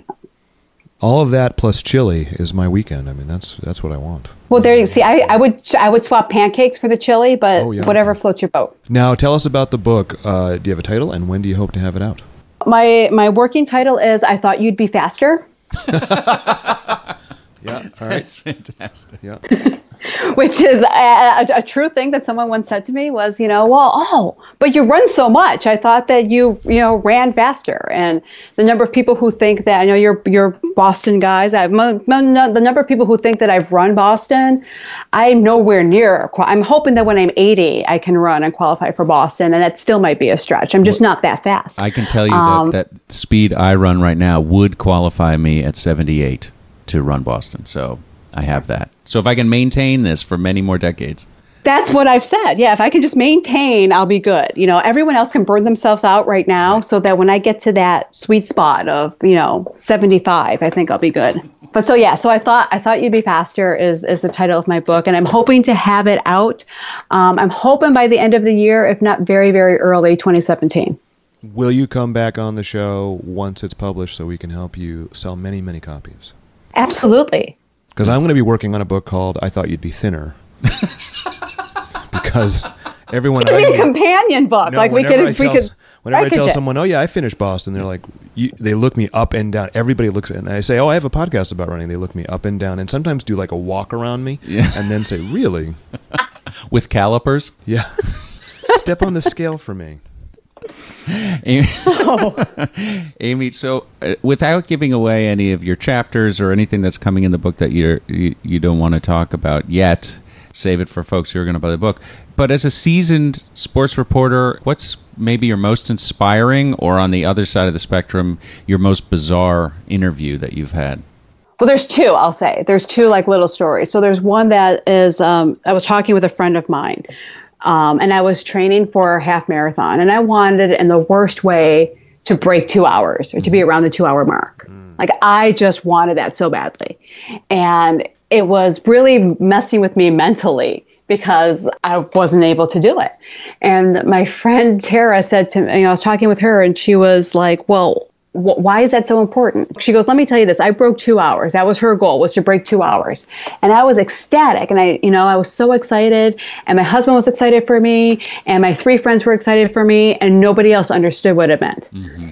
All of that plus chili is my weekend. I mean, that's what I want. Well, there you see, I would swap pancakes for the chili, but whatever floats your boat. Now, tell us about the book. Do you have a title and when do you hope to have it out? My working title is I Thought You'd Be Faster. Yeah, all right. That's fantastic. Yeah. Which is a true thing that someone once said to me was, but you run so much. I thought that you ran faster. And the number of people who think that, I know you're Boston guys. The number of people who think that I've run Boston, I'm nowhere near. I'm hoping that when I'm 80, I can run and qualify for Boston. And that still might be a stretch. I'm just not that fast. I can tell you that speed I run right now would qualify me at 78 to run Boston. So I have that. So if I can maintain this for many more decades. That's what I've said. Yeah, if I can just maintain, I'll be good. You know, everyone else can burn themselves out right now, so that when I get to that sweet spot of, 75, I think I'll be good. But so I thought You'd Be Faster is the title of my book, and I'm hoping to have it out. I'm hoping by the end of the year, if not very, very early 2017. Will you come back on the show once it's published so we can help you sell many, many copies? Absolutely. Because I'm going to be working on a book called I Thought You'd Be Thinner. Because everyone... It could be a companion book. No, like whenever I tell someone, oh yeah, I finished Boston, they're like, they look me up and down. Everybody looks at it, and I say, oh, I have a podcast about running. They look me up and down, and sometimes do like a walk around me, and then say, really? With calipers? Yeah. Step on the scale for me. Amy, so without giving away any of your chapters or anything that's coming in the book that you don't want to talk about yet, save it for folks who are going to buy the book. But as a seasoned sports reporter, what's maybe your most inspiring, or on the other side of the spectrum, your most bizarre interview that you've had? Well, there's two, I'll say. There's two like little stories. So there's one that is, I was talking with a friend of mine, and I was training for a half marathon, and I wanted in the worst way to break 2 hours, or to be around the 2 hour mark. Like, I just wanted that so badly. And it was really messing with me mentally, because I wasn't able to do it. And my friend Tara said to me, I was talking with her, and she was like, well, why is that so important? She goes, let me tell you this. I broke 2 hours. That was her goal, was to break 2 hours. And I was ecstatic. And I was so excited. And my husband was excited for me. And my 3 friends were excited for me. And nobody else understood what it meant. Mm-hmm.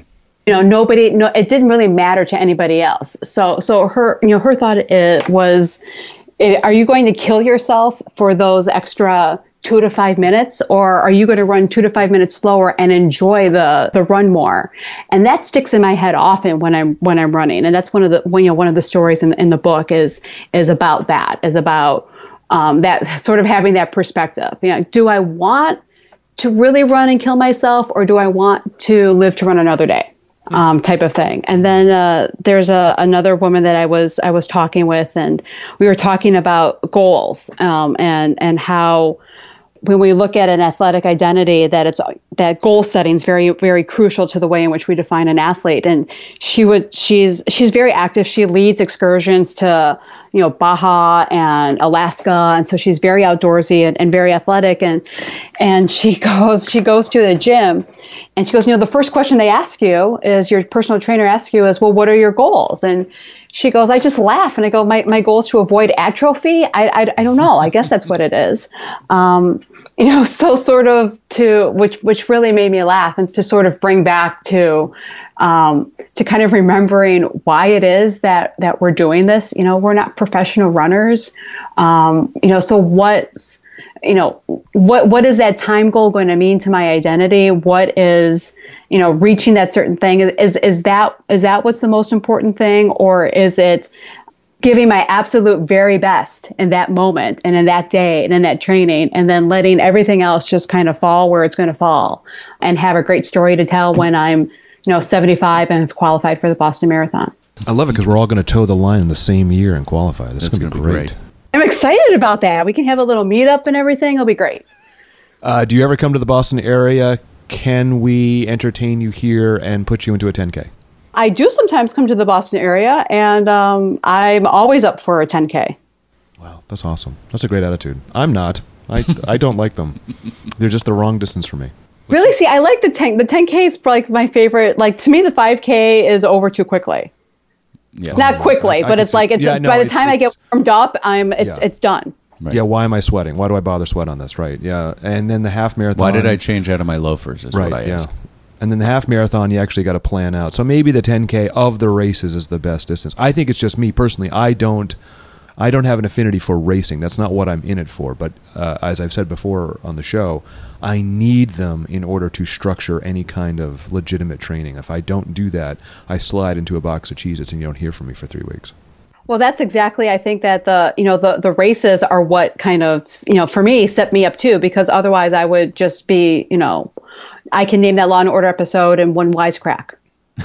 It didn't really matter to anybody else. So her thought was, are you going to kill yourself for those extra 2 to 5 minutes, or are you going to run 2 to 5 minutes slower and enjoy the run more? And that sticks in my head often when I'm running. And that's one of the stories in the book is about that, that sort of having that perspective. Do I want to really run and kill myself, or do I want to live to run another day? Type of thing. And then there's another woman that I was talking with, and we were talking about goals, and how when we look at an athletic identity, that goal setting is very, very crucial to the way in which we define an athlete. And she's very active. She leads excursions to Baja and Alaska, and so she's very outdoorsy and very athletic. And she goes to the gym, and she goes, the first question they ask you is, your personal trainer asks you is, well, what are your goals? And she goes, I just laugh, and I go, my goal is to avoid atrophy. I don't know. I guess that's what it is. So sort of which really made me laugh, and to sort of bring back to kind of remembering why it is that we're doing this. We're not professional runners. So what's, what is that time goal going to mean to my identity? What is, reaching that certain thing? Is that what's the most important thing? Or is it giving my absolute very best in that moment and in that day and in that training, and then letting everything else just kind of fall where it's going to fall, and have a great story to tell when I'm 75 and have qualified for the Boston Marathon? I love it, because we're all going to toe the line in the same year and qualify. This is going to be great. I'm excited about that. We can have a little meetup and everything. It'll be great. Do you ever come to the Boston area? Can we entertain you here and put you into a 10K? I do sometimes come to the Boston area, and I'm always up for a 10K. Wow, that's awesome. That's a great attitude. I'm not. I don't like them. They're just the wrong distance for me. Really? See, I like the 10. The 10K is like my favorite. Like, to me, the 5K is over too quickly. Yeah. Not quickly, but it's like, by the time I get warmed up, it's done. Right. Yeah, why am I sweating? Why do I bother sweat on this? Right, yeah. And then the half marathon. Why did I change out of my loafers is what I asked. And then the half marathon, you actually got to plan out. So maybe the 10K of the races is the best distance. I think it's just me personally. I don't have an affinity for racing. That's not what I'm in it for. But as I've said before on the show, I need them in order to structure any kind of legitimate training. If I don't do that, I slide into a box of Cheez-Its and you don't hear from me for 3 weeks. Well, that's exactly, I think that the races are what kind of, for me, set me up too, because otherwise I would just be, I can name that Law and Order episode in one wisecrack.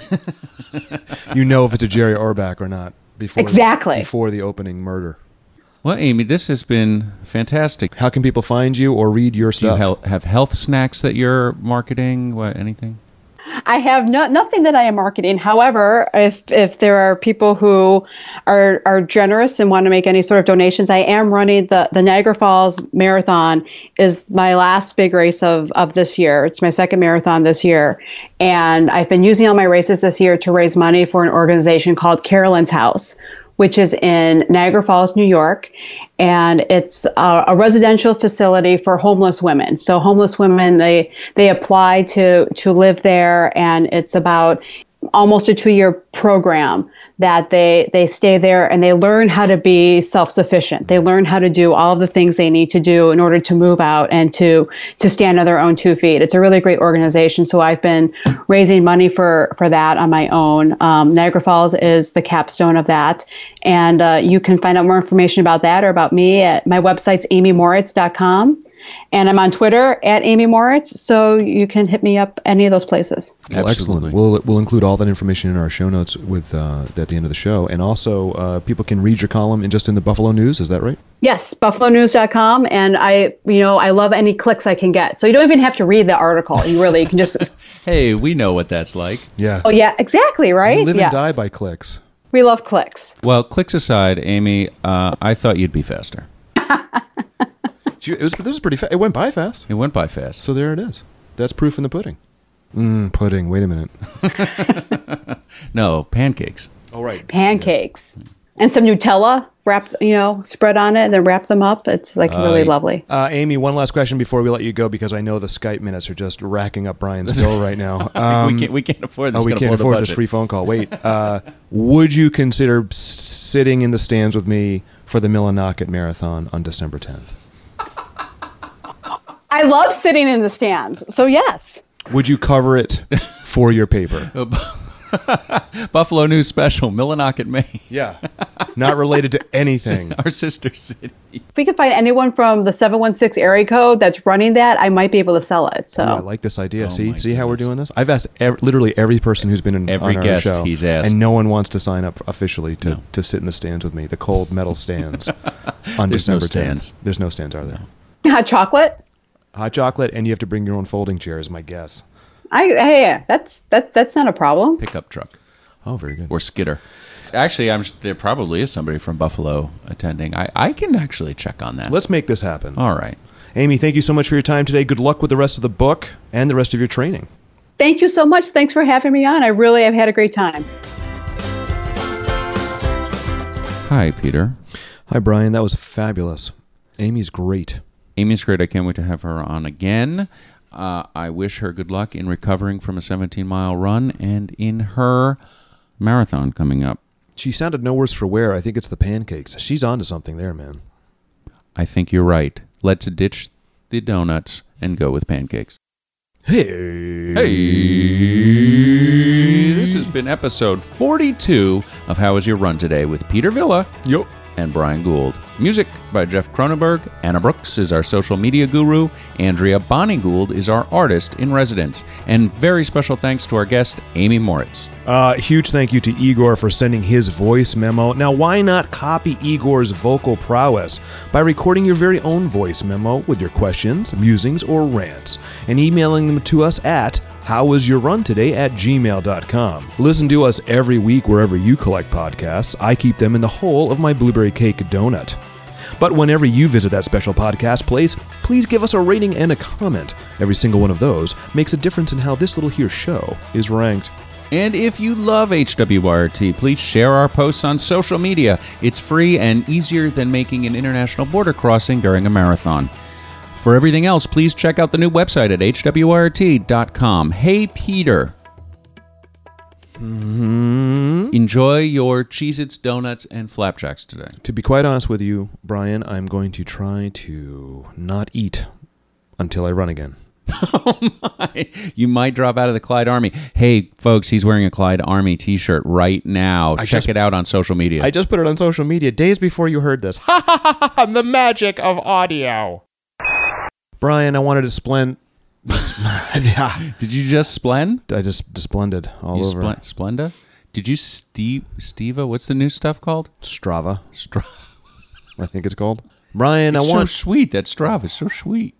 If it's a Jerry Orbach or not before exactly before the opening murder. Well, Amy, this has been fantastic. How can people find you or read your Do you stuff? have health snacks that you're marketing? What, anything? I have nothing that I am marketing. However, if there are people who are generous and want to make any sort of donations, I am running the Niagara Falls Marathon is my last big race of this year. It's my second marathon this year. And I've been using all my races this year to raise money for an organization called Carolyn's House, which is in Niagara Falls, New York. And it's a residential facility for homeless women. So homeless women, they apply to live there, and it's about almost a 2-year program that they stay there and they learn how to be self-sufficient. They learn how to do all of the things they need to do in order to move out and to stand on their own 2 feet. It's a really great organization. So I've been raising money for that on my own. Niagara Falls is the capstone of that. And you can find out more information about that or about me at my website's amymoritz.com. And I'm on Twitter at Amy Moritz, so you can hit me up any of those places. Well, excellent. We'll include all that information in our show notes with at the end of the show. And also, people can read your column in the Buffalo News. Is that right? Yes, buffalonews.com. And I love any clicks I can get. So you don't even have to read the article. You can just... Hey, we know what that's like. Yeah. Oh, yeah, exactly, right? You live Yes. and die by clicks. We love clicks. Well, clicks aside, Amy, I thought you'd be faster. This was pretty fast. It went by fast. It went by fast. So there it is. That's proof in the pudding. Pudding. Wait a minute. No, pancakes. Oh, right. Pancakes. And some Nutella wrapped, spread on it and then wrap them up. It's really lovely. Amy, one last question before we let you go, because I know the Skype minutes are just racking up Brian's bill right now. We can't afford this. We can't afford this free phone call. Wait. Would you consider sitting in the stands with me for the Millinocket Marathon on December 10th? I love sitting in the stands. So yes. Would you cover it for your paper? Buffalo News Special, Millinocket, Maine. Yeah. Not related to anything. Our sister city. If we can find anyone from the 716 area code that's running that, I might be able to sell it. So I like this idea. See how we're doing this? I've asked literally every person who's been on Every our guest show, he's asked. and no one wants to sign up officially to sit in the stands with me, the cold metal stands on There's no December 10th. stands. There's no stands, are there? hot chocolate. Hot chocolate, and you have to bring your own folding chair, is my guess. Hey, that's not a problem. Pickup truck. Oh, very good. Or skidder. Actually, there probably is somebody from Buffalo attending. I can actually check on that. Let's make this happen. All right. Amy, thank you so much for your time today. Good luck with the rest of the book and the rest of your training. Thank you so much. Thanks for having me on. I really have had a great time. Hi, Peter. Hi, Brian. That was fabulous. Amy's great. Amy's great. I can't wait to have her on again. I wish her good luck in recovering from a 17-mile run and in her marathon coming up. She sounded no worse for wear. I think it's the pancakes. She's on to something there, man. I think you're right. Let's ditch the donuts and go with pancakes. Hey. This has been episode 42 of How Was Your Run Today with Peter Villa Yo. and Brian Gould. Music by Jeff Cronenberg. Anna Brooks is our social media guru. Andrea Bonnie Gould is our artist in residence. And very special thanks to our guest, Amy Moritz. Huge thank you to Igor for sending his voice memo. Now, why not copy Igor's vocal prowess by recording your very own voice memo with your questions, musings, or rants and emailing them to us at howwasyourruntoday@gmail.com. Listen to us every week wherever you collect podcasts. I keep them in the hole of my blueberry cake donut. But whenever you visit that special podcast place, please give us a rating and a comment. Every single one of those makes a difference in how this little here show is ranked. And if you love HWYRT, please share our posts on social media. It's free and easier than making an international border crossing during a marathon. For everything else, please check out the new website at hwyrt.com. Hey, Peter. Enjoy your Cheez-Its, donuts, and flapjacks today. To be quite honest with you, Brian, I'm going to try to not eat until I run again. Oh my. You might drop out of the Clyde Army. Hey, folks, he's wearing a Clyde Army t-shirt right now. Check it out on social media. I just put it on social media days before you heard this. Ha ha ha ha! The magic of audio. Brian, I wanted to splend. Did you just splen? I just splendid all You over. Splenda? Did you Steva? What's the new stuff called? Strava. I think it's called. Brian, It's I want so sweet. That Strava is so sweet.